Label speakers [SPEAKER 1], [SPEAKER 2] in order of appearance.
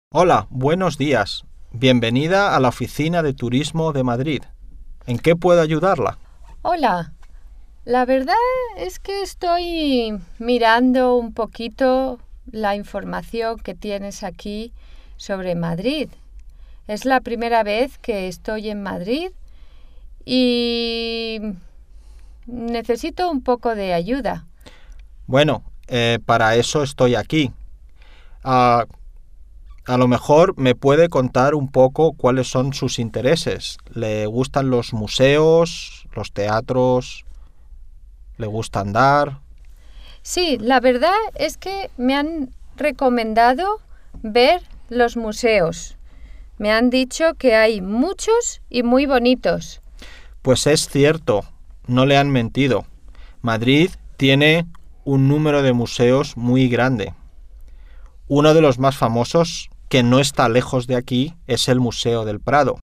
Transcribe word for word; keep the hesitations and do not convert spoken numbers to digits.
[SPEAKER 1] Hola, buenos días. Bienvenida a la Oficina de Turismo de Madrid. ¿En qué puedo ayudarla?
[SPEAKER 2] Hola, la verdad es que estoy mirando un poquito la información que tienes aquí sobre Madrid. Es la primera vez que estoy en Madrid y necesito un poco de ayuda.
[SPEAKER 1] Bueno, eh, para eso estoy aquí. Ah, a lo mejor me puede contar un poco cuáles son sus intereses. ¿Le gustan los museos, los teatros? ¿Le gusta andar?
[SPEAKER 2] Sí, la verdad es que me han recomendado ver los museos. Me han dicho que hay muchos y muy bonitos.
[SPEAKER 1] Pues es cierto, no le han mentido. Madrid tiene un número de museos muy grande. Uno de los más famosos, que no está lejos de aquí, es el Museo del Prado.